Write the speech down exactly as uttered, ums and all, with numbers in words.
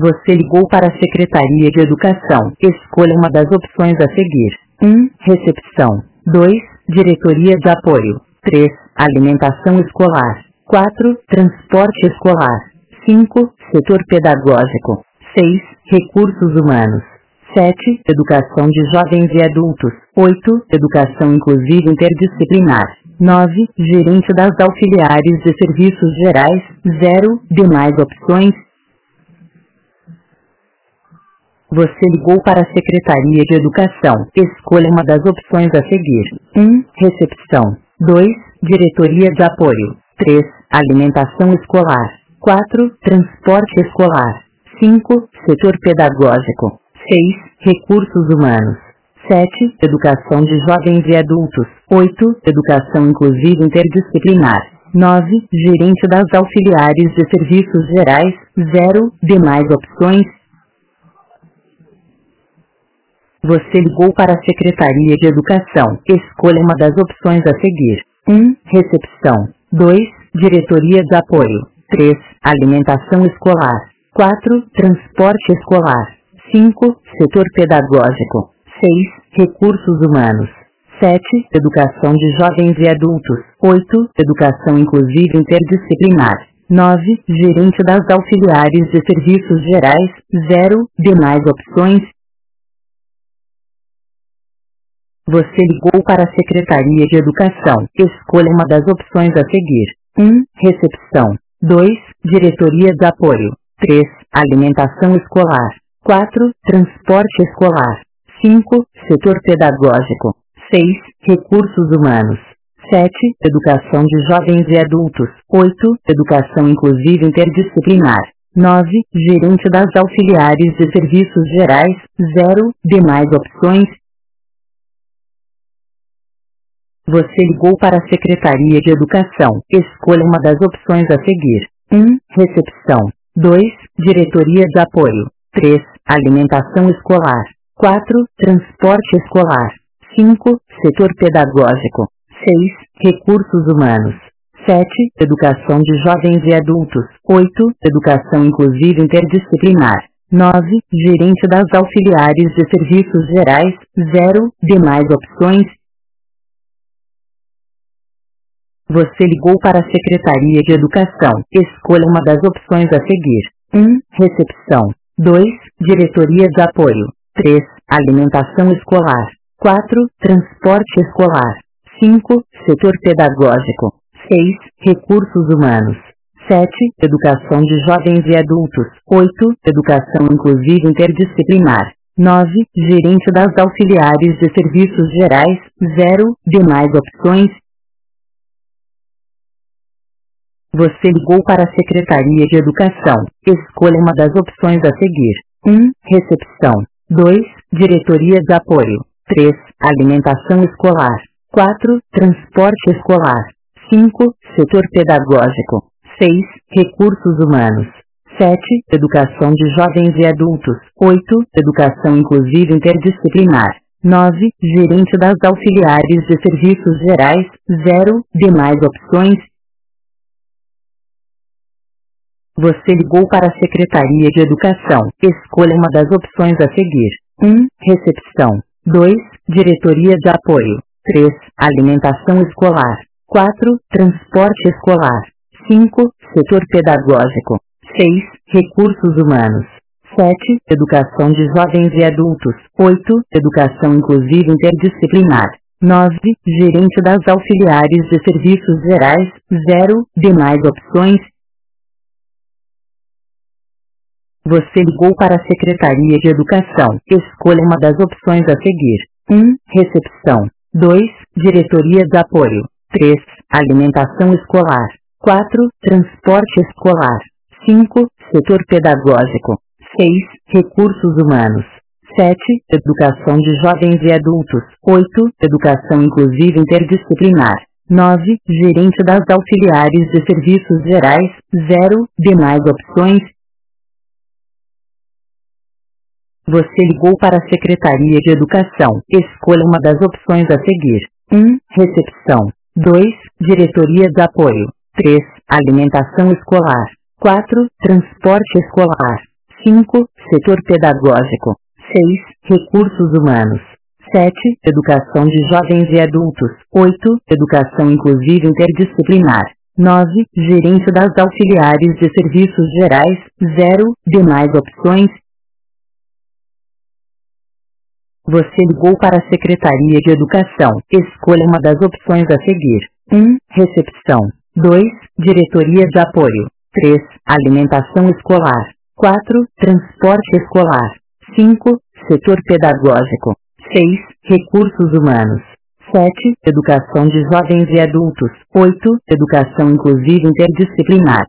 Você ligou para a Secretaria de Educação. Escolha uma das opções a seguir. um. Recepção. dois. Diretoria de Apoio. três. Alimentação Escolar. quatro. Transporte Escolar. cinco. Setor Pedagógico. seis. Recursos Humanos. sete. Educação de Jovens e Adultos. oito. Educação Inclusiva Interdisciplinar. nove. Gerente das Auxiliares de Serviços Gerais. zero. Demais opções. Você ligou para a Secretaria de Educação. Escolha uma das opções a seguir. um. Recepção. dois. Diretoria de Apoio. três. Alimentação Escolar. quatro. Transporte Escolar. cinco. Setor Pedagógico. seis. Recursos Humanos. sete. Educação de Jovens e Adultos. oito. Educação Inclusiva Interdisciplinar. nove. Gerente das Auxiliares de Serviços Gerais. zero. Demais opções. Você ligou para a Secretaria de Educação. Escolha uma das opções a seguir. um. Recepção. dois. Diretoria de Apoio. três. Alimentação Escolar. quatro. Transporte Escolar. cinco. Setor Pedagógico. seis. Recursos Humanos. sete. Educação de Jovens e Adultos. oito. Educação Inclusiva Interdisciplinar. nove. Gerente das Auxiliares de Serviços Gerais. zero. Demais opções. Você ligou para a Secretaria de Educação. Escolha uma das opções a seguir. um. Recepção. dois. Diretoria de Apoio. três. Alimentação Escolar. quatro. Transporte Escolar. cinco. Setor Pedagógico. seis. Recursos Humanos. sete. Educação de Jovens e Adultos. oito. Educação Inclusiva Interdisciplinar. nove. Gerente das Auxiliares de Serviços Gerais. zero. Demais opções. Você ligou para a Secretaria de Educação. Escolha uma das opções a seguir. um. Recepção. dois. Diretoria de Apoio. três. Alimentação Escolar. quatro. Transporte Escolar. cinco. Setor Pedagógico. seis. Recursos Humanos. sete. Educação de Jovens e Adultos. oito. Educação Inclusiva Interdisciplinar. nove. Gerente das Auxiliares de Serviços Gerais. zero. Demais opções. Você ligou para a Secretaria de Educação. Escolha uma das opções a seguir. um. Recepção. dois. Diretoria de Apoio. três. Alimentação Escolar. quatro. Transporte Escolar. cinco. Setor Pedagógico. seis. Recursos Humanos. sete. Educação de Jovens e Adultos. oito. Educação Inclusiva Interdisciplinar. nove. Gerente das Auxiliares de Serviços Gerais. zero. Demais opções. Você ligou para a Secretaria de Educação. Escolha uma das opções a seguir. um. Recepção. dois. Diretoria de Apoio. três. Alimentação Escolar. quatro. Transporte Escolar. cinco. Setor Pedagógico. seis. Recursos Humanos. sete. Educação de Jovens e Adultos. oito. Educação Inclusiva Interdisciplinar. nove. Gerente das Auxiliares de Serviços Gerais. zero. Demais opções. Você ligou para a Secretaria de Educação. Escolha uma das opções a seguir. um. Recepção. dois. Diretoria de Apoio. três. Alimentação Escolar. quatro. Transporte Escolar. cinco. Setor Pedagógico. seis. Recursos Humanos. sete. Educação de Jovens e Adultos. oito. Educação Inclusiva Interdisciplinar. nove. Gerente das Auxiliares de Serviços Gerais. zero. Demais opções. Você ligou para a Secretaria de Educação. Escolha uma das opções a seguir. um. Recepção. dois. Diretoria de Apoio. três. Alimentação Escolar. quatro. Transporte Escolar. cinco. Setor Pedagógico. seis. Recursos Humanos. sete. Educação de Jovens e Adultos. oito. Educação Inclusiva Interdisciplinar. nove. Gerente das Auxiliares de Serviços Gerais. zero. Demais opções. Você ligou para a Secretaria de Educação. Escolha uma das opções a seguir. um. Recepção. dois. Diretoria de Apoio. três. Alimentação Escolar. quatro. Transporte Escolar. cinco. Setor pedagógico. seis. Recursos humanos. sete. Educação de jovens e adultos. oito. Educação inclusiva interdisciplinar. nove. Gerência das auxiliares de serviços gerais. zero. Demais opções. Você ligou para a Secretaria de Educação. Escolha uma das opções a seguir. um. Recepção. dois. Diretoria de apoio. três. Alimentação escolar. quatro. Transporte escolar. cinco. Setor pedagógico. seis. Recursos humanos. sete. Educação de jovens e adultos. oito. Educação inclusiva interdisciplinar.